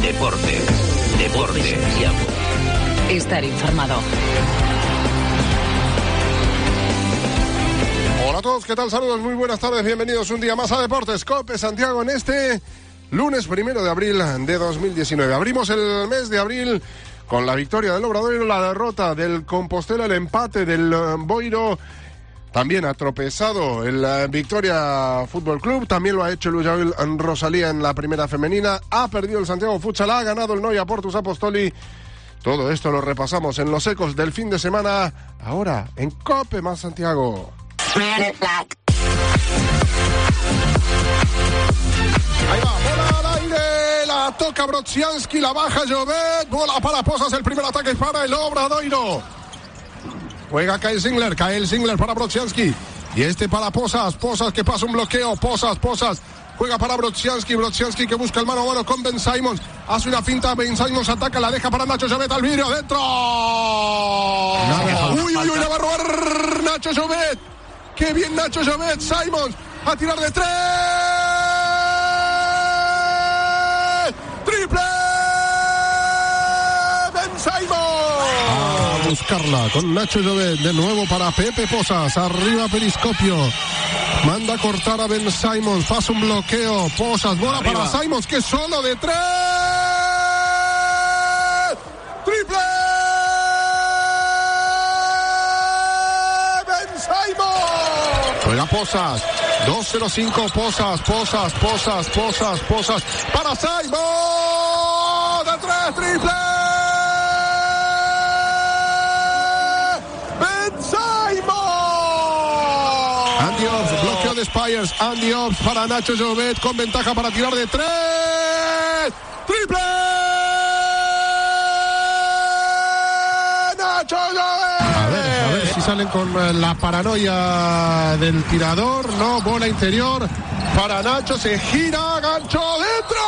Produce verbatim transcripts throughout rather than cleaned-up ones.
Deportes. Deportes. Estar informado. Hola a todos, ¿qué tal? Saludos, muy buenas tardes, bienvenidos un día más a Deportes COPE Santiago en este lunes primero de abril de dos mil diecinueve. Abrimos el mes de abril con la victoria del Obradoiro, la derrota del Compostela, el empate del Boiro. También ha tropezado el Victoria Fútbol Club, también lo ha hecho el Ullabil Rosalía en la primera femenina, ha perdido el Santiago Futsal, ha ganado el Noia Portus Apostoli. Todo esto lo repasamos en los ecos del fin de semana, ahora en COPE más Santiago. Ahí va, bola al aire, la toca Brodzianski, la baja Jovet, bola para Posas, el primer ataque para el Obradoiro. Juega Kyle Singler, Kyle Singler para Brodzianski, y este para Posas, Posas que pasa un bloqueo, Posas, Posas, juega para Brodzianski, Brodzianski que busca el mano a mano con Ben Simons, hace una finta, Ben Simons ataca, la deja para Nacho Jovet al vidrio, adentro. No, uy, uy, uy, la va a robar Nacho Jovet. ¡Qué bien Nacho Jovet! Simons a tirar de tres. ¡Triple! ¡Ben Simons! A buscarla con Nacho Jovet. De nuevo para Pepe Posas. Arriba Periscopio. Manda a cortar a Ben Simons. Pasa un bloqueo. Posas. Bola arriba para Simons que solo de tres. ¡Triple! Juega Posas, dos cero cinco, Posas, Posas, Posas, Posas, Posas, para Simons, de tres, triple, Ben Simons. Andy Ops, bloqueo de Spires, Andy Ops para Nacho Jovet, con ventaja para tirar de tres, triple, Nacho Jovet. Si salen con la paranoia del tirador, no, bola interior para Nacho, se gira, gancho dentro.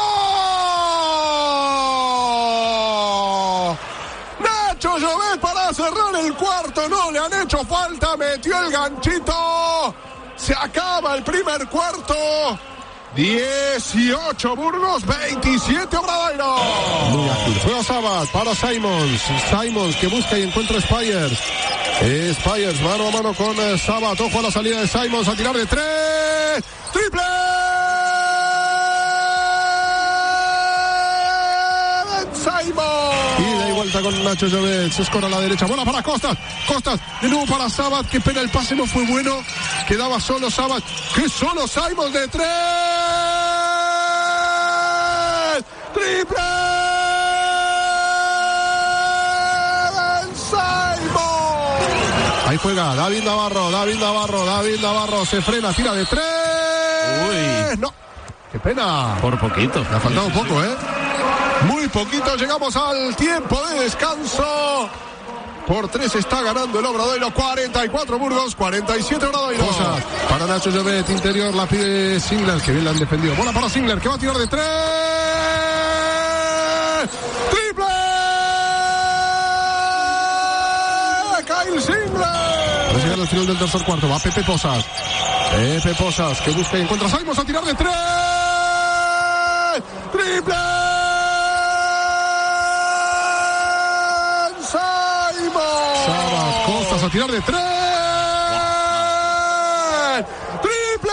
Nacho Jovet para cerrar el cuarto, no le han hecho falta, metió el ganchito, se acaba el primer cuarto. dieciocho Burgos, veintisiete Obradoiro. Muy ágil. Juega Sabat para Simons. Simons que busca y encuentra Spires. Spires mano a mano con Sabat. Ojo a la salida de Simons a tirar de tres. ¡Triple! Simons. Y da vuelta con Nacho Jovet. Se escora a la derecha. Bola para Costas. Costas de nuevo para Sabat. Qué pena, el pase no fue bueno. Quedaba solo Sabat. Que solo Simons de tres. ¡Triple! Simons. Ahí juega David Navarro. David Navarro. David Navarro se frena. Tira de tres. Uy. No. Qué pena. Por poquito. Le ha faltado un poco, ¿eh? Muy poquito, llegamos al tiempo de descanso. Por tres está ganando el Obradoiro, cuarenta y cuatro Burgos, cuarenta y siete Obradoiro. Posas para Nacho Jovet, interior, la pide Singler, que bien la han defendido. Bola para Singler, que va a tirar de tres. ¡Triple! Kyle Singler. Va a llegar al final del tercer cuarto, va Pepe Posas. Pepe Posas, que busca y encuentra a Simons a tirar de tres. ¡Triple! Costas a tirar de tres. ¡Triple!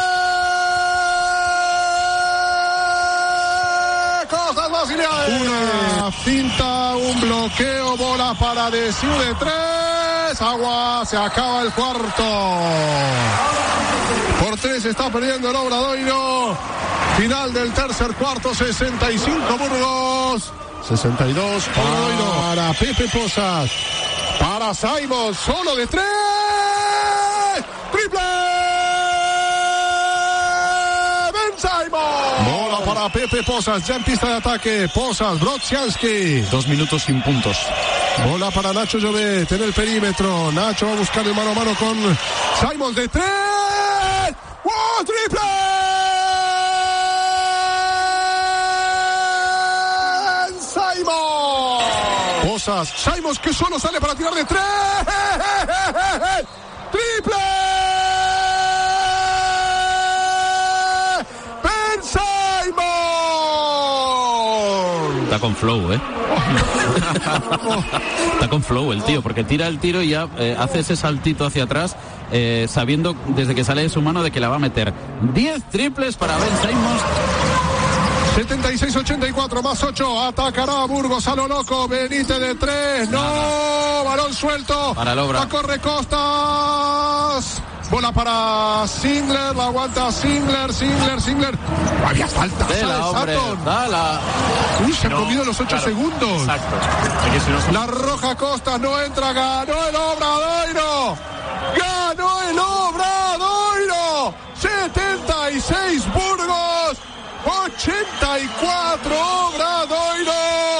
Costas Basileae. Una finta, un bloqueo, bola para Desiu de tres. Agua, se acaba el cuarto. Por tres está perdiendo el Obradoiro. Final del tercer cuarto, sesenta y cinco Burgos. sesenta y dos Obradoiro. Para Pepe Posas. Para Simons, solo de tres. ¡Triple! Ben Simons. Bola para Pepe Posas, ya en pista de ataque. Posas, Brodzianski. Dos minutos sin puntos. Bola para Nacho Jovet en el perímetro. Nacho va a buscar el mano a mano con Simons de tres. ¡Wow! ¡Triple! Posas, Simons que solo sale para tirar de tres. ¡Triple! Ben Simons. Está con flow, ¿eh? Está con flow el tío, porque tira el tiro y ya eh, hace ese saltito hacia atrás, eh, sabiendo desde que sale de su mano de que la va a meter. diez triples para Ben Simmons. setenta y seis ochenta y cuatro más ocho, atacará Burgos a lo loco, Benítez de tres, no, Nada. Balón suelto, para el Obra. La corre Costas, bola para Singler, la aguanta Singler, Singler, Singler, no había falta, de la, hombre, dala. Uy, se ha no, comido los ocho claro, segundos. Exacto. Es que si no... La roja Costas no entra, ganó el Obradoiro, ganó el Obradoiro, setenta y seis Burgos, ochenta y cuatro Obradoiro.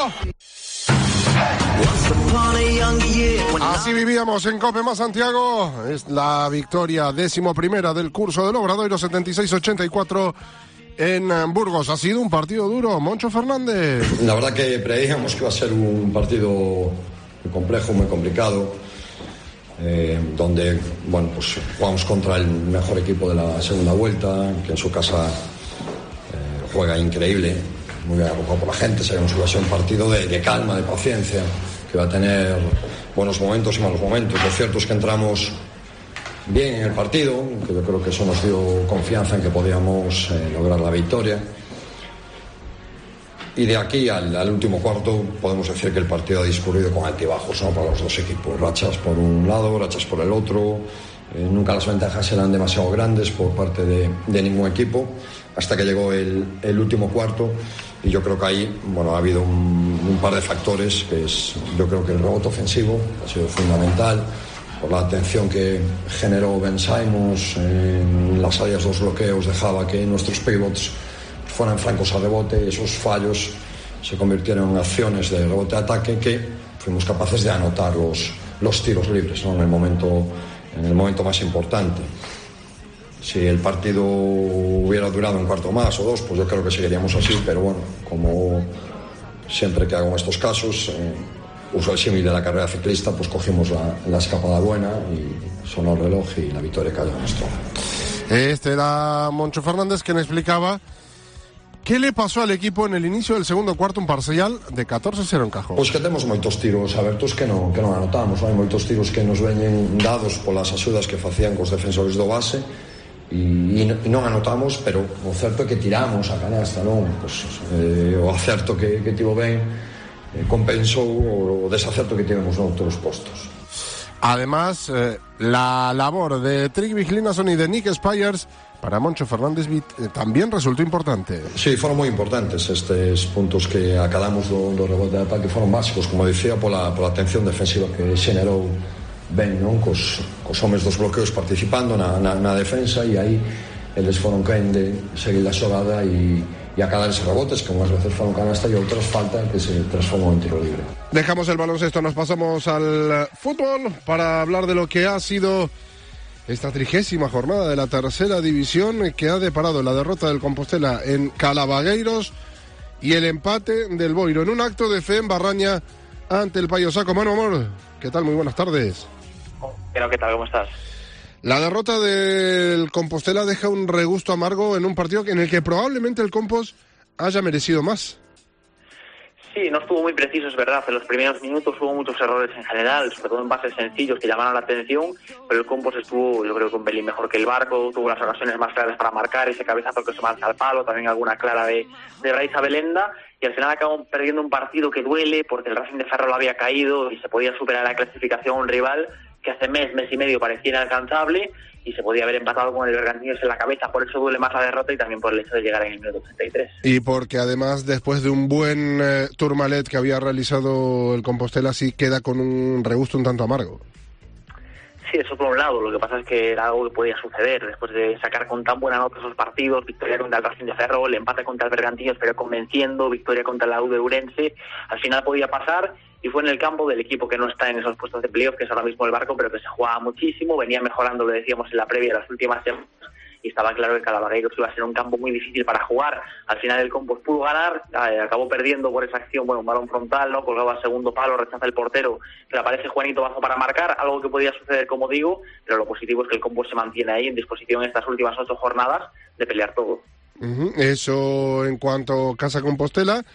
Así vivíamos en Cope más Santiago. Es la victoria décimo primera del curso del Obradoiro, setenta y seis ochenta y cuatro en Burgos. Ha sido un partido duro, Moncho Fernández. La verdad que preveíamos que iba a ser un partido muy complejo, muy complicado, eh, donde bueno, pues jugamos contra el mejor equipo de la segunda vuelta, que en su casa eh, juega increíble, muy bien arropado por la gente. Sabemos que iba a ser un partido de, de calma, de paciencia, que va a tener buenos momentos y malos momentos. Lo cierto es que entramos bien en el partido, que yo creo que eso nos dio confianza en que podíamos eh, lograr la victoria. Y de aquí al, al último cuarto podemos decir que el partido ha discurrido con altibajos, ¿no?, para los dos equipos. Rachas por un lado, rachas por el otro. Eh, nunca las ventajas eran demasiado grandes por parte de, de ningún equipo, hasta que llegó el, el último cuarto. Y yo creo que ahí, bueno, ha habido un, un par de factores, que es, yo creo que el rebote ofensivo ha sido fundamental, por la atención que generó Ben Simmons en las áreas, los bloqueos, dejaba que nuestros pivots fueran francos a rebote, y esos fallos se convirtieron en acciones de rebote-ataque que fuimos capaces de anotar los, los tiros libres, ¿no?, en el momento, en el momento más importante. Si el partido hubiera durado un cuarto más o dos, pues yo creo que seguiríamos así, pero bueno, como siempre que hago en estos casos, eh, uso el símil de la carrera ciclista, pues cogimos la, la escapada buena y sonó el reloj y la victoria cayó a nuestro. Este era Moncho Fernández, quien explicaba qué le pasó al equipo en el inicio del segundo cuarto, un parcial de catorce cero en Cajón. Pois que temos moitos tiros abertos que non, que non anotamos, hai moitos tiros que nos veñen dados polas axudas que facían cos defensores do base, e, e non anotamos, pero o certo é que tiramos a canasta, non? Pois, eh, o acerto que, que tivo ben eh, compensou o desacerto que tivemos noutros postos. Además, eh, la labor de Tryggvi Hlinason y de Nick Spires para Moncho Fernández eh, también resultó importante. Sí, foron moi importantes estes puntos que acadamos do, do rebote de ataque, foron básicos, como dicía, pola, pola atención defensiva que xenerou ben, non? Cos, cos homes dos bloqueos participando na, na, na defensa, e aí eles foron quen de seguir a xogada e, e acadar esos rebotes que unhas veces foron canasta e outras falta que se transformou en tiro libre. Dejamos el baloncesto, nos pasamos al fútbol para hablar de lo que ha sido esta trigésima jornada de la tercera división, que ha deparado la derrota del Compostela en Calavagueiros y el empate del Boiro en un acto de fe en Barraña ante el Paio Saco. Manu Amor, ¿qué tal? Muy buenas tardes. Pero, ¿qué tal? ¿Cómo estás? La derrota del Compostela deja un regusto amargo en un partido en el que probablemente el Compos haya merecido más. Sí, no estuvo muy preciso, es verdad. En los primeros minutos hubo muchos errores en general, sobre todo en bases sencillos que llamaron la atención, pero el Compos estuvo, yo creo que un pelín mejor que el Barco, tuvo las ocasiones más claras para marcar, ese cabezazo que se lanza al palo, también alguna clara de, de Raiza Belenda, y al final acabamos perdiendo un partido que duele porque el Racing de Ferrol había caído y se podía superar la clasificación a un rival que hace mes, mes y medio parecía inalcanzable, y se podía haber empatado con el Bergantiños en la cabeza. Por eso duele más la derrota y también por el hecho de llegar en el minuto ochenta y tres. Y porque además, después de un buen eh, Tourmalet que había realizado el Compostela, sí queda con un regusto un tanto amargo. Sí, eso por un lado. Lo que pasa es que era algo que podía suceder después de sacar con tan buena nota esos partidos. Victoria contra el Racing de Ferrol, empate contra el Bergantiños pero convenciendo, victoria contra la U de Ourense. Al final podía pasar, y fue en el campo del equipo que no está en esos puestos de playoff, que es ahora mismo el Barco, pero que se jugaba muchísimo, venía mejorando, lo decíamos en la previa, las últimas semanas, y estaba claro que Calavagueiros iba a ser un campo muy difícil para jugar. Al final el Compos pudo ganar, eh, acabó perdiendo por esa acción, bueno, un balón frontal, ¿no? Colgado al segundo palo, rechaza el portero, que le aparece Juanito Bazo para marcar, algo que podía suceder, como digo, pero lo positivo es que el Compos se mantiene ahí en disposición en estas últimas ocho jornadas de pelear todo. Uh-huh. Eso en cuanto a Casa Compostela.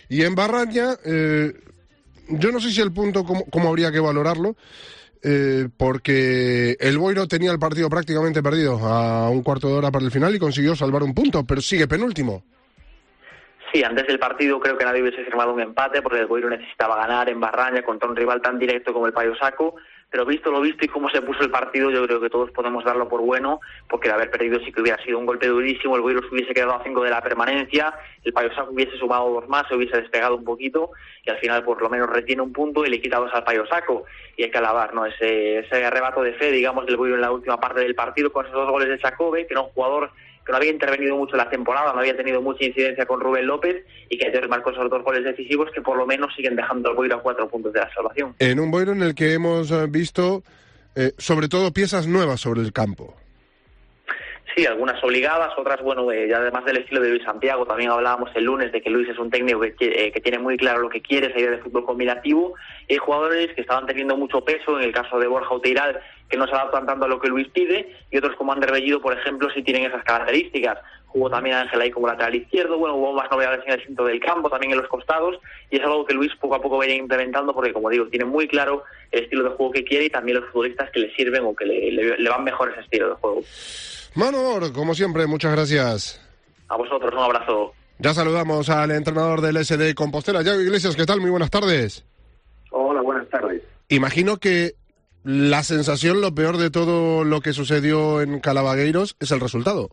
Y en Barraña, eh, yo no sé si el punto, cómo, cómo habría que valorarlo, eh, porque el Boiro tenía el partido prácticamente perdido a un cuarto de hora para el final y consiguió salvar un punto, pero sigue penúltimo. Sí, antes del partido creo que nadie hubiese firmado un empate porque el Boiro necesitaba ganar en Barraña contra un rival tan directo como el Paio Saco, pero visto lo visto y cómo se puso el partido, yo creo que todos podemos darlo por bueno, porque de haber perdido sí que hubiera sido un golpe durísimo, el Boiro se hubiese quedado a cinco de la permanencia, el Paio Saco hubiese sumado dos más, se hubiese despegado un poquito y al final por lo menos retiene un punto y le quita dos al Paio Saco. Y hay que alabar, ¿no?, ese, ese arrebato de fe, digamos, del Boiro en la última parte del partido con esos dos goles de Xacobe, que era un jugador que no había intervenido mucho en la temporada, no había tenido mucha incidencia con Rubén López y que ayer marcó esos dos goles decisivos que por lo menos siguen dejando al Boiro a cuatro puntos de la salvación. En un Boiro en el que hemos visto eh, sobre todo piezas nuevas sobre el campo. Sí, algunas obligadas, otras, bueno, eh, ya además del estilo de Luis Santiago, también hablábamos el lunes de que Luis es un técnico que, eh, que tiene muy claro lo que quiere, esa idea de fútbol combinativo, y hay jugadores que estaban teniendo mucho peso, en el caso de Borja Oteiral, que no se adaptan tanto a lo que Luis pide, y otros como Ander Bellido, por ejemplo, sí tienen esas características. Jugó también Ángel ahí como lateral izquierdo, bueno, hubo más novedades en el centro del campo, también en los costados, y es algo que Luis poco a poco va a ir implementando, porque como digo, tiene muy claro el estilo de juego que quiere y también los futbolistas que le sirven o que le, le, le van mejor ese estilo de juego. Manor, como siempre, muchas gracias. A vosotros, un abrazo. Ya saludamos al entrenador del S D Compostela, Yago Iglesias, ¿qué tal? Muy buenas tardes. Hola, buenas tardes. Imagino que la sensación, lo peor de todo lo que sucedió en Calabagueiros, es el resultado.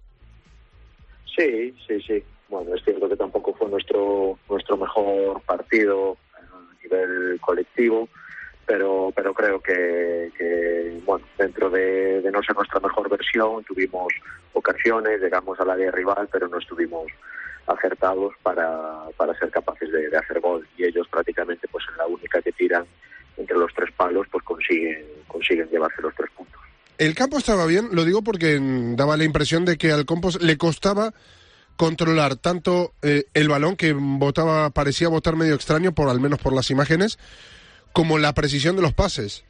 Sí, sí, sí. Bueno, es cierto que tampoco fue nuestro nuestro mejor partido a nivel colectivo, pero pero creo que, que bueno, dentro de, de no ser nuestra mejor versión, tuvimos ocasiones, llegamos al área rival, pero no estuvimos acertados para, para ser capaces de, de hacer gol. Y ellos prácticamente, pues en la única que tiran entre los tres palos, pues consiguen consiguen llevarse los tres puntos. El campo estaba bien, lo digo porque daba la impresión de que al Compos le costaba controlar tanto eh, el balón, que botaba, parecía botar medio extraño, por al menos por las imágenes, como la precisión de los pases.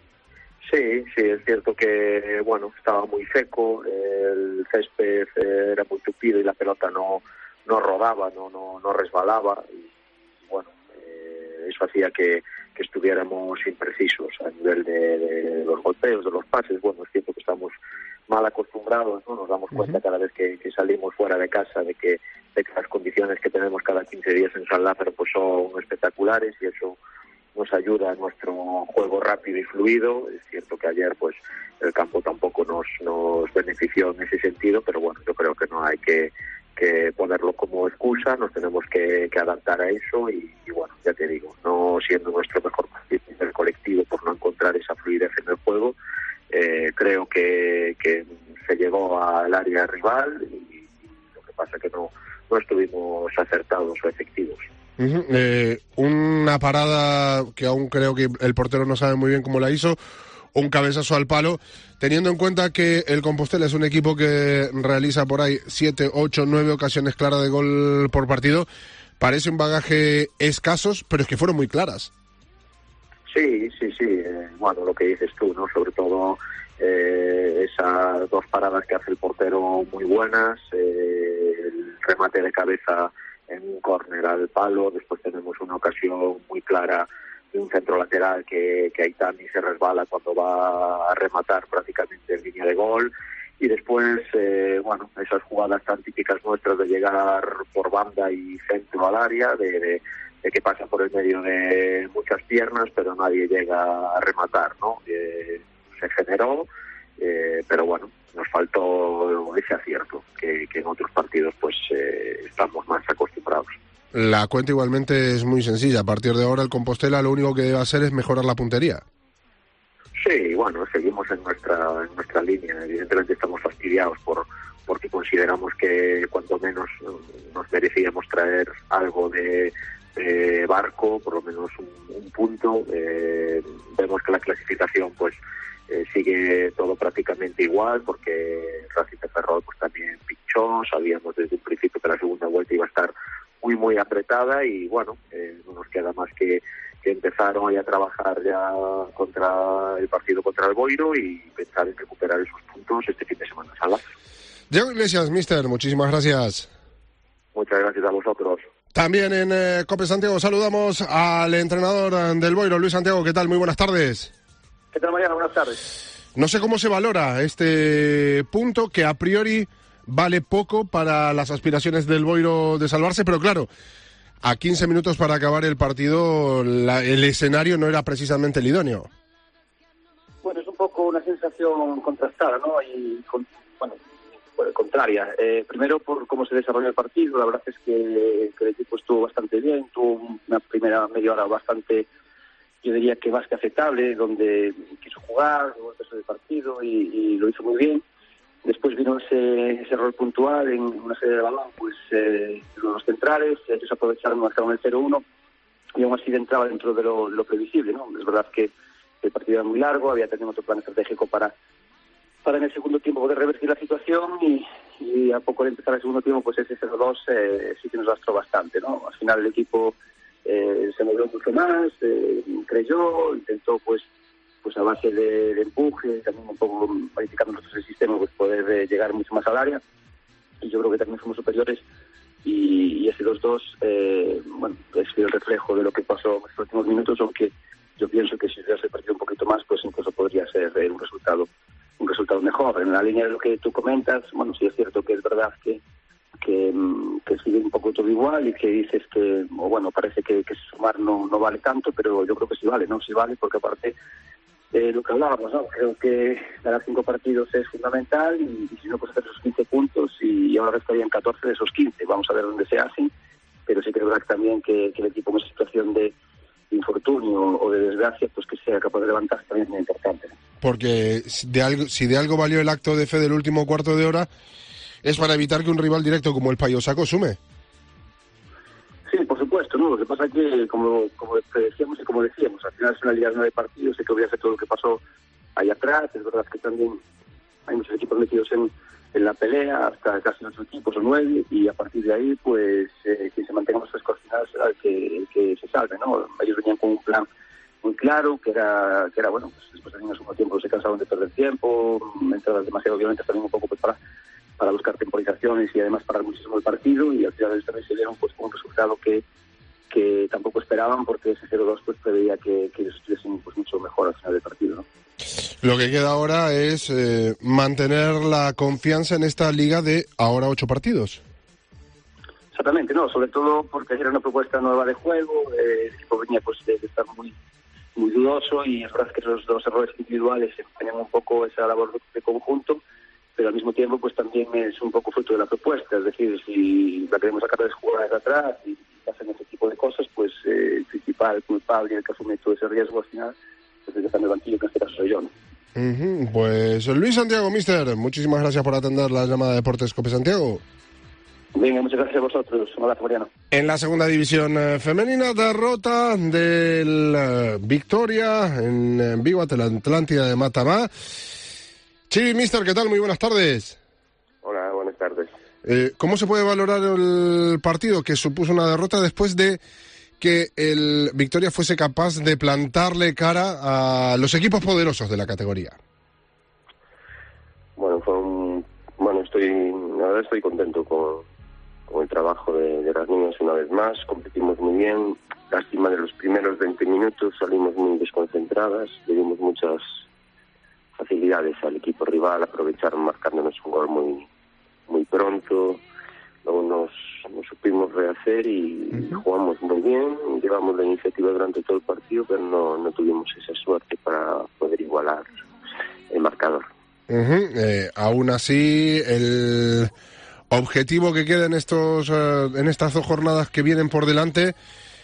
Sí, sí, es cierto que, bueno, estaba muy seco, el césped era muy tupido y la pelota no no rodaba, no no, no resbalaba, y bueno, eh, eso hacía que, que estuviéramos imprecisos a nivel de, de los golpeos, de los pases. Bueno, es cierto que estamos mal acostumbrados, ¿no? Nos damos cuenta uh-huh. cada vez que, que salimos fuera de casa de que, de que las condiciones que tenemos cada quince días en San Lázaro pues son espectaculares, y eso nos ayuda a nuestro juego rápido y fluido. Es cierto que ayer pues el campo tampoco nos, nos benefició en ese sentido, pero bueno, yo creo que no hay que, que ponerlo como excusa, nos tenemos que, que adaptar a eso y, y bueno, ya te digo, no siendo nuestro mejor partido del colectivo por no encontrar esa fluidez en el juego, eh, creo que, que se llegó al área rival y, y lo que pasa es que no, no estuvimos acertados o efectivos. Uh-huh. Eh, una parada que aún creo que el portero no sabe muy bien cómo la hizo, un cabezazo al palo, teniendo en cuenta que el Compostela es un equipo que realiza por ahí siete, ocho, nueve ocasiones claras de gol por partido. Parece un bagaje escasos, pero es que fueron muy claras. Sí, sí, sí, eh, bueno, lo que dices tú, ¿no? Sobre todo eh, esas dos paradas que hace el portero muy buenas, eh, el remate de cabeza en un córner al palo, después tenemos una ocasión muy clara de un centro lateral que, que Aitami se resbala cuando va a rematar prácticamente en línea de gol, y después, eh, bueno, esas jugadas tan típicas nuestras de llegar por banda y centro al área, de, de, de que pasa por el medio de muchas piernas, pero nadie llega a rematar, ¿no? Eh, se generó, eh, pero bueno, nos faltó ese acierto, que, que en otros partidos pues eh, estamos más acostumbrados. La cuenta igualmente es muy sencilla. A partir de ahora el Compostela lo único que debe hacer es mejorar la puntería. Sí, bueno, seguimos en nuestra en nuestra línea. Evidentemente estamos fastidiados por porque consideramos que cuanto menos nos merecíamos traer algo de, de Barco, por lo menos un, un punto. Eh, vemos que la clasificación pues eh, sigue todo prácticamente igual, porque Racing de Ferrol pues también pinchó. Sabíamos desde un principio que la segunda vuelta iba a estar muy muy apretada y bueno, eh, no nos queda más que, que empezar hoy a trabajar ya contra el partido contra el Boiro y pensar en recuperar esos puntos este fin de semana en San Lázaro. Diego Iglesias, mister, muchísimas gracias. Muchas gracias a vosotros. También en eh, Cope Santiago saludamos al entrenador del Boiro, Luis Santiago. ¿Qué tal? Muy buenas tardes. ¿Qué tal, Mariano? Buenas tardes. No sé cómo se valora este punto que a priori vale poco para las aspiraciones del Boiro de salvarse, pero claro, a quince minutos para acabar el partido la, el escenario no era precisamente el idóneo. Bueno, es un poco una sensación contrastada, ¿no? Y con, bueno, bueno, contraria. Eh, primero por cómo se desarrolló el partido, la verdad es que, que el equipo estuvo bastante bien, tuvo una primera media hora bastante, yo diría que más que aceptable, donde quiso jugar, luego empezó el partido y, y lo hizo muy bien. Después vino ese, ese error puntual en una serie de balón, pues eh, los centrales, ellos aprovecharon, marcaron el cero uno y aún así entraba dentro de lo, lo previsible, ¿no? Es verdad que el partido era muy largo, había tenido otro plan estratégico para para en el segundo tiempo poder revertir la situación y, y a poco de empezar el segundo tiempo, pues ese cero dos eh, sí que nos lastró bastante, ¿no? Al final el equipo eh, se movió mucho más, eh, creyó, intentó pues pues a base de, de empuje, también un poco modificando nuestro sistema, pues poder eh, llegar mucho más al área, y yo creo que también fuimos superiores, y, y ese dos dos, eh, bueno, es el reflejo de lo que pasó en los últimos minutos, aunque yo pienso que si hubiese partido un poquito más, pues incluso podría ser eh, un resultado un resultado mejor. En la línea de lo que tú comentas, bueno, sí es cierto que es verdad que que, que sigue un poco todo igual y que dices que, o bueno, parece que, que sumar no, no vale tanto, pero yo creo que sí vale, ¿no? Sí vale, porque aparte de lo que hablábamos, ¿no? Creo que ganar cinco partidos es fundamental y, y si no, pues hacer esos quince puntos y, y ahora estarían catorce de esos quince. Vamos a ver dónde se hacen, pero sí que es verdad también que, que el equipo en una situación de infortunio o de desgracia, pues que sea capaz de levantarse también es muy importante. Porque de algo, si de algo valió el acto de fe del último cuarto de hora, es para evitar que un rival directo como el Payo Saco sume. Sí, por supuesto, ¿no? Lo que pasa es que, como, como decíamos y como decíamos, al final es una liga de nueve partidos, hay que olvidarse todo lo que pasó ahí atrás. Es verdad que también hay muchos equipos metidos en, en la pelea, hasta casi ocho equipos o nueve, y a partir de ahí, pues, eh, quien se mantenga más fresco al final será el que, el que se salve, ¿no? Ellos venían con un plan muy claro, que era, que era bueno, pues después de un segundo tiempo se cansaban de perder tiempo, entradas demasiado violentas también un poco pues para, para buscar temporizaciones y además parar muchísimo el partido, y al final también se dieron pues un resultado que que tampoco esperaban, porque ese cero dos pues preveía que, que ellos estuviesen pues mucho mejor al final del partido, ¿no? Lo que queda ahora es eh, mantener la confianza en esta liga de ahora ocho partidos. Exactamente, no, sobre todo porque era una propuesta nueva de juego, eh, el equipo venía pues de, de estar muy muy dudoso, y es verdad que esos dos errores individuales empañan un poco esa labor de, de conjunto, pero al mismo tiempo pues también es un poco fruto de la propuesta, es decir, si la queremos sacar de jugar de atrás y hacen ese tipo de cosas, pues eh, el principal culpable, el que asume todo ese riesgo al final, pues el que está en el banquillo, que en este caso soy yo, ¿no? Uh-huh. Pues Luis Santiago, mister, muchísimas gracias por atender la llamada de Deportes Cope Santiago. Venga, muchas gracias a vosotros. Un abrazo, Mariano. En la segunda división eh, femenina, derrota del eh, Victoria en, en Vigo ante la Atlántida de Matamá. Chivi, mister, ¿qué tal? Muy buenas tardes. Hola, buenas tardes. Eh, ¿Cómo se puede valorar el partido que supuso una derrota después de que el Victoria fuese capaz de plantarle cara a los equipos poderosos de la categoría? Bueno, fue un... Bueno, estoy... La verdad estoy contento con, con el trabajo de, de las niñas una vez más. Competimos muy bien. Lástima de los primeros veinte minutos, salimos muy desconcentradas, le dimos muchas facilidades al equipo rival, aprovecharon marcándonos un gol muy muy pronto, luego nos, nos supimos rehacer y uh-huh. jugamos muy bien, llevamos la iniciativa durante todo el partido, pero no, no tuvimos esa suerte para poder igualar el marcador. Uh-huh. Eh, aún así, el objetivo que queda en estos uh, en estas dos jornadas que vienen por delante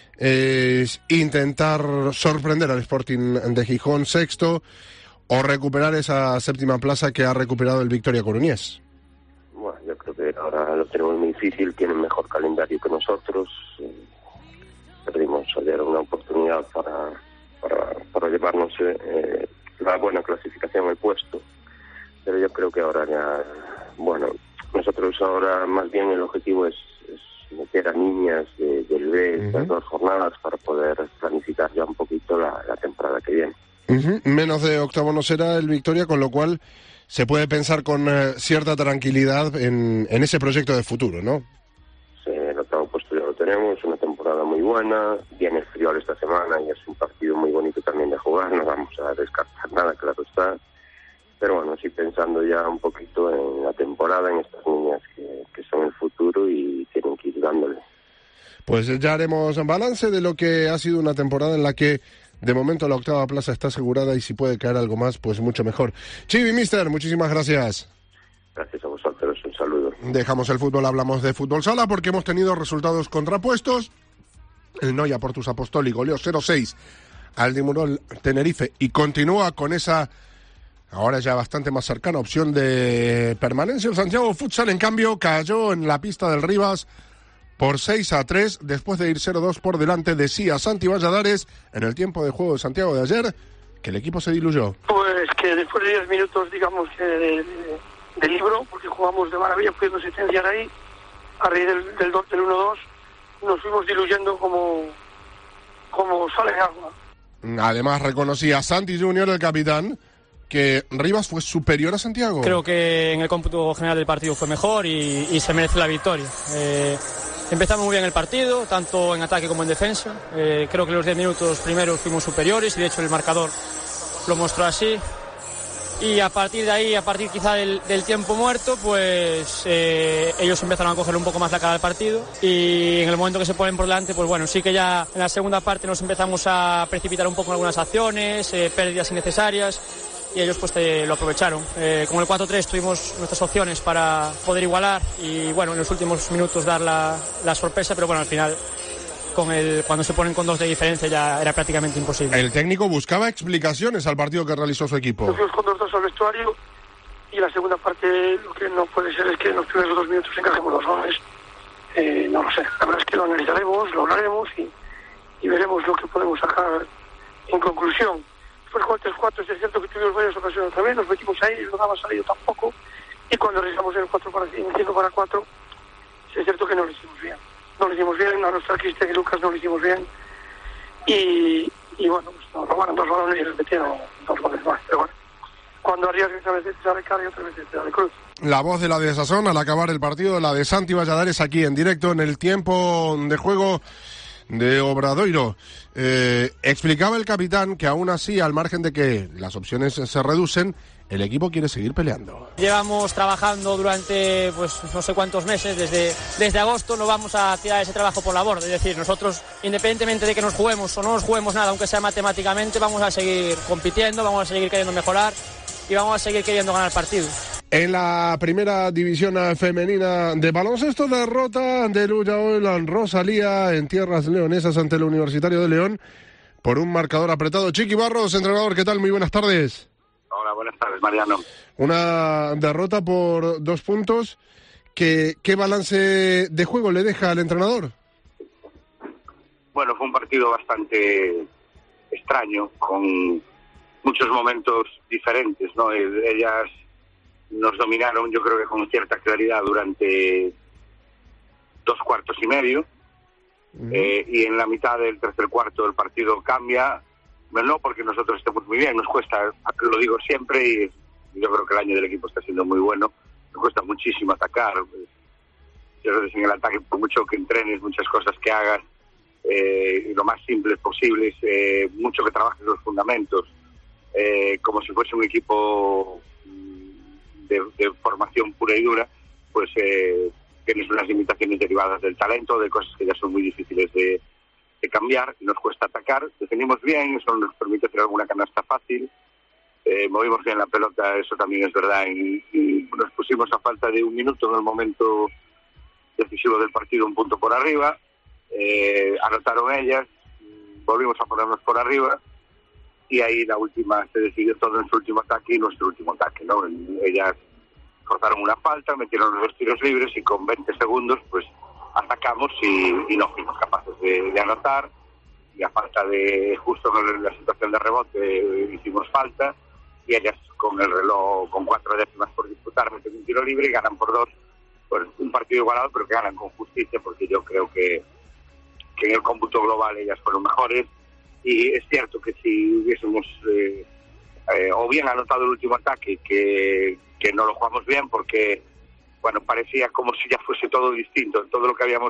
es intentar sorprender al Sporting de Gijón sexto o recuperar esa séptima plaza que ha recuperado el Victoria Coruñés. Bueno, yo creo que ahora lo tenemos muy difícil, tienen mejor calendario que nosotros. Perdimos ayer una oportunidad para, para, para llevarnos eh, la buena clasificación al puesto, pero yo creo que ahora ya, bueno, nosotros ahora más bien el objetivo es, es meter a niñas de, del B uh-huh. estas dos jornadas para poder planificar ya un poquito la, la temporada que viene. Uh-huh. Menos de octavo no será el Victoria, con lo cual se puede pensar con uh, cierta tranquilidad en, en ese proyecto de futuro, ¿no? Sí, el octavo puesto ya lo tenemos tenemos, una temporada muy buena, viene el Friol esta semana y es un partido muy bonito también de jugar, no vamos a descartar nada, claro está. Pero bueno, sí pensando ya un poquito en la temporada, en estas niñas que, que son el futuro y tienen que ir dándole. Pues ya haremos balance de lo que ha sido una temporada en la que de momento la octava plaza está asegurada y si puede caer algo más, pues mucho mejor. Chivi, mister, muchísimas gracias. Gracias a vosotros, un saludo. Dejamos el fútbol, hablamos de fútbol sala porque hemos tenido resultados contrapuestos. El Noia Portus Apostoli goleó cero seis al Dimurol Tenerife y continúa con esa, ahora ya bastante más cercana, opción de permanencia. El Santiago Futsal, en cambio, cayó en la pista del Rivas por seis a tres después de ir cero dos por delante de Sia Santi Valladares en el tiempo de juego de Santiago de ayer, que el equipo se diluyó. Pues que después de diez minutos, digamos, que de, de, de libro, porque jugamos de maravilla, pudimos sentenciar ahí, a raíz del, del, del uno dos, nos fuimos diluyendo como, como sale en agua. Además reconocía Santi Junior, el capitán, que Rivas fue superior a Santiago. Creo que en el cómputo general del partido fue mejor y, y se merece la victoria. Eh, empezamos muy bien el partido, tanto en ataque como en defensa. Eh, creo que los diez minutos primeros fuimos superiores y de hecho el marcador lo mostró así. Y a partir de ahí, a partir quizá del, del tiempo muerto, pues eh, ellos empezaron a coger un poco más la cara al partido y en el momento que se ponen por delante, pues bueno, sí que ya en la segunda parte nos empezamos a precipitar un poco en algunas acciones, eh, pérdidas innecesarias y ellos pues te, lo aprovecharon. Eh, con el cuatro tres tuvimos nuestras opciones para poder igualar y bueno, en los últimos minutos dar la, la sorpresa, pero bueno, al final con el, cuando se ponen con dos de diferencia ya era prácticamente imposible. El técnico buscaba explicaciones al partido que realizó su equipo. Nos fuimos con dos dos al vestuario y la segunda parte lo que no puede ser es que en los primeros dos minutos encajemos los goles. Eh, no lo sé, la verdad es que lo analizaremos, lo hablaremos y, y veremos lo que podemos sacar en conclusión. Después con el tres cuatro es cierto que tuvimos varias ocasiones otra vez, nos metimos ahí, no daba salido tampoco y cuando realizamos el cuatro para cinco para cuatro es cierto que no lo hicimos bien. No lo hicimos bien, a nuestra Cristian y Lucas no lo hicimos bien y, y bueno, pues nos robaron dos balones y les metieron dos goles más, pero bueno, cuando arriesgas a veces te sale cara y otras veces te sale cruz. La voz de la de Sazón al acabar el partido, la de Santi Valladares aquí en directo en el tiempo de juego de Obradoiro. Eh, explicaba el capitán que aún así, al margen de que las opciones se reducen, el equipo quiere seguir peleando. Llevamos trabajando durante pues no sé cuántos meses, desde, desde agosto no vamos a tirar ese trabajo por la borda. Es decir, nosotros, independientemente de que nos juguemos o no nos juguemos nada, aunque sea matemáticamente, vamos a seguir compitiendo, vamos a seguir queriendo mejorar y vamos a seguir queriendo ganar partidos. En la primera división femenina de baloncesto, derrota de Luya Oil Rosalía en tierras leonesas ante el Universitario de León por un marcador apretado. Chiqui Barros, entrenador, ¿qué tal? Muy buenas tardes. Hola, buenas tardes, Mariano. Una derrota por dos puntos. ¿Qué, qué balance de juego le deja al entrenador? Bueno, fue un partido bastante extraño, con muchos momentos diferentes, ¿no? Ellas nos dominaron, yo creo que con cierta claridad durante dos cuartos y medio, uh-huh. eh, y en la mitad del tercer cuarto el partido cambia. No porque nosotros estemos muy bien, nos cuesta, lo digo siempre, y yo creo que el año del equipo está siendo muy bueno, nos cuesta muchísimo atacar. Yo en el ataque, por mucho que entrenes, muchas cosas que hagas, eh, lo más simples posibles, eh, mucho que trabajes los fundamentos, eh, como si fuese un equipo de, de formación pura y dura, pues eh, tienes unas limitaciones derivadas del talento, de cosas que ya son muy difíciles de de cambiar, nos cuesta atacar, defendimos bien, eso nos permite hacer alguna canasta fácil, eh, movimos bien la pelota, eso también es verdad, y, y nos pusimos a falta de un minuto en el momento decisivo del partido un punto por arriba, eh, anotaron ellas, volvimos a ponernos por arriba y ahí la última se decidió todo en su último ataque y nuestro último ataque, ¿no? Ellas cortaron una falta, metieron los dos tiros libres y con veinte segundos pues atacamos y, y no fuimos capaces de, de anotar, y a falta de, justo en la situación de rebote, hicimos falta, y ellas con el reloj, con cuatro décimas por disputar, meten un tiro libre y ganan por dos. Pues un partido igualado, pero que ganan con justicia, porque yo creo que, que en el cómputo global ellas fueron mejores, y es cierto que si hubiésemos eh, eh, o bien anotado el último ataque, que, que no lo jugamos bien, porque bueno, parecía como si ya fuese todo distinto. Todo lo que habíamos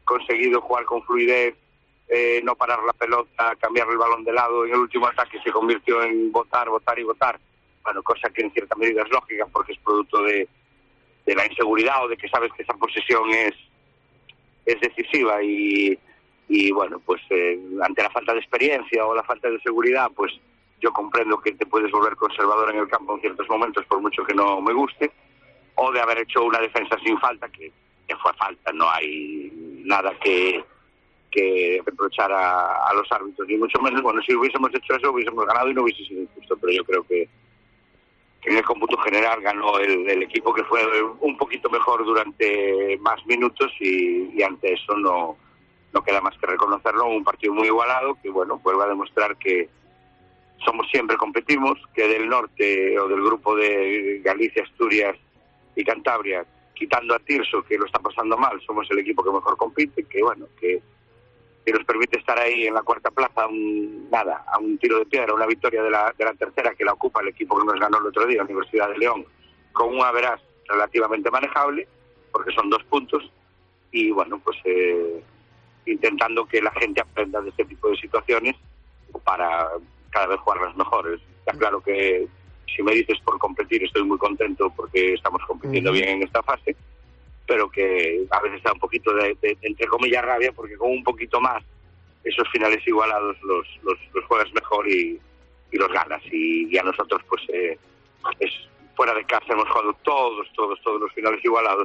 conseguido jugar con fluidez, eh, no parar la pelota, cambiar el balón de lado. En el último ataque se convirtió en botar, botar y botar. Bueno, cosa que en cierta medida es lógica porque es producto de, de la inseguridad o de que sabes que esa posesión es, es decisiva y, y bueno, pues eh, ante la falta de experiencia o la falta de seguridad, pues yo comprendo que te puedes volver conservador en el campo en ciertos momentos, por mucho que no me guste, o de haber hecho una defensa sin falta, que, que fue falta, no hay nada que, que reprochar a, a los árbitros, ni mucho menos. Bueno, si hubiésemos hecho eso, hubiésemos ganado y no hubiese sido injusto, pero yo creo que, que en el cómputo general ganó el, el equipo que fue un poquito mejor durante más minutos y, y ante eso no, no queda más que reconocerlo. Un partido muy igualado que, bueno, vuelve a demostrar que somos siempre competimos, que del norte o del grupo de Galicia, Asturias y Cantabria, quitando a Tirso, que lo está pasando mal, somos el equipo que mejor compite, que bueno, que, que nos permite estar ahí en la cuarta plaza, un, nada, a un tiro de piedra, una victoria de la, de la tercera que la ocupa el equipo que nos ganó el otro día, Universidad de León, con un average relativamente manejable, porque son dos puntos, y bueno, pues eh, intentando que la gente aprenda de este tipo de situaciones para cada vez jugar las mejores. Está claro que si me dices por competir, estoy muy contento porque estamos compitiendo uh-huh. bien en esta fase, pero que a veces da un poquito de, de, de entre comillas, rabia, porque con un poquito más esos finales igualados los, los, los juegas mejor y, y los ganas. Y, y a nosotros, pues, eh, es fuera de casa hemos jugado todos, todos, todos los finales igualados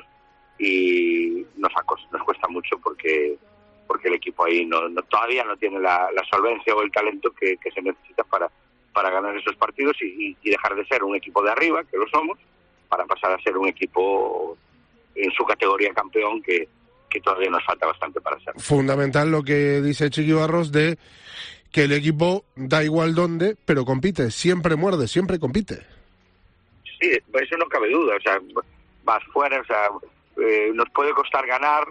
y nos, acost- nos cuesta mucho porque porque el equipo ahí no, no todavía no tiene la, la solvencia o el talento que, que se necesita para, para ganar esos partidos y, y dejar de ser un equipo de arriba, que lo somos, para pasar a ser un equipo en su categoría campeón que, que todavía nos falta bastante para ser. Fundamental lo que dice Chiqui Barros de que el equipo da igual dónde, pero compite, siempre muerde, siempre compite. Sí, eso no cabe duda, o sea, vas fuera, o sea, eh, nos puede costar ganar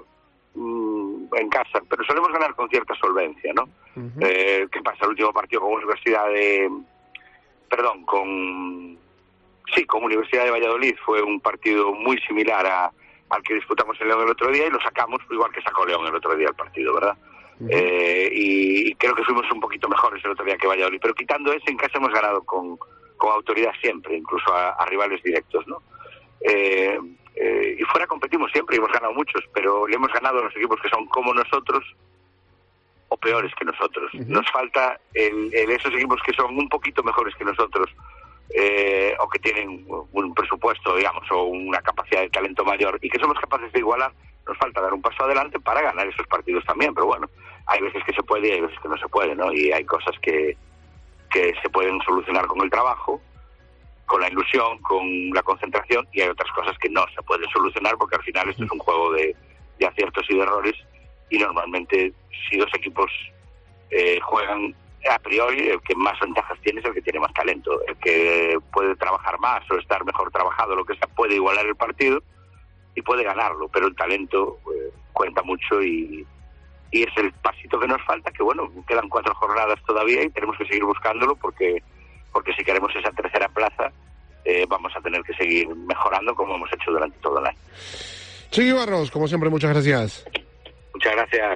en casa, pero solemos ganar con cierta solvencia, ¿no? Uh-huh. Eh, ¿Qué pasa? El último partido con Universidad de... Perdón, con... Sí, con Universidad de Valladolid fue un partido muy similar a, al que disputamos en León el otro día y lo sacamos igual que sacó León el otro día el partido, ¿verdad? Uh-huh. Eh, y, y creo que fuimos un poquito mejores el otro día que Valladolid, pero quitando ese, en casa hemos ganado con, con autoridad siempre, incluso a, a rivales directos, ¿no? Eh... Eh, y fuera competimos siempre y hemos ganado muchos, pero le hemos ganado a los equipos que son como nosotros o peores que nosotros. Uh-huh. Nos falta el, el esos equipos que son un poquito mejores que nosotros eh, o que tienen un presupuesto, digamos, o una capacidad de talento mayor y que somos capaces de igualar. Nos falta dar un paso adelante para ganar esos partidos también, pero bueno, hay veces que se puede y hay veces que no se puede, ¿no? Y hay cosas que, que se pueden solucionar con el trabajo, con la ilusión, con la concentración, y hay otras cosas que no se pueden solucionar porque al final esto es un juego de, de aciertos y de errores y normalmente si dos equipos eh, juegan a priori, el que más ventajas tiene es el que tiene más talento, el que puede trabajar más o estar mejor trabajado, lo que sea, puede igualar el partido y puede ganarlo, pero el talento eh, cuenta mucho y, y es el pasito que nos falta, que bueno, quedan cuatro jornadas todavía y tenemos que seguir buscándolo porque porque si queremos esa tercera plaza eh, vamos a tener que seguir mejorando como hemos hecho durante todo el año. Chiqui Barros, como siempre, muchas gracias. Muchas gracias.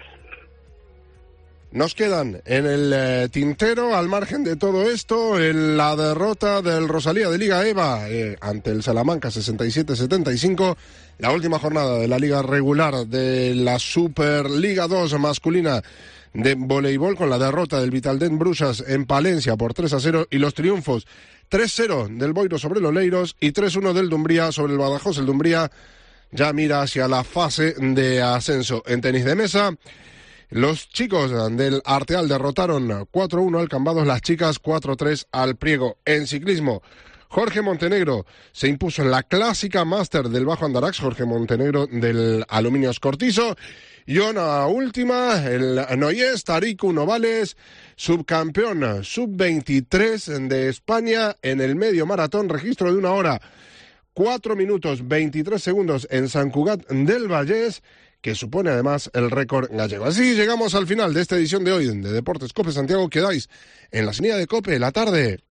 Nos quedan en el eh, tintero, al margen de todo esto, en la derrota del Rosalía de Liga EVA eh, ante el Salamanca sesenta y siete setenta y cinco, la última jornada de la liga regular de la Superliga dos masculina de voleibol, con la derrota del Vitaldent Brujas en Palencia por tres a cero y los triunfos tres cero del Boiro sobre el Oleiros y tres uno del Dumbría sobre el Badajoz. El Dumbría ya mira hacia la fase de ascenso. En tenis de mesa, los chicos del Arteal derrotaron cuatro uno al Cambados, las chicas cuatro tres al Priego. En ciclismo, Jorge Montenegro se impuso en la clásica Máster del Bajo Andarax, Jorge Montenegro del Aluminios Cortizo. Y una última, el Noyes Tariku Novales, subcampeón sub veintitrés de España en el medio maratón, registro de una hora, cuatro minutos veintitrés segundos en San Cugat del Vallés, que supone además el récord gallego. Así llegamos al final de esta edición de hoy de Deportes COPE Santiago. Quedáis en la sintonía de COPE, la tarde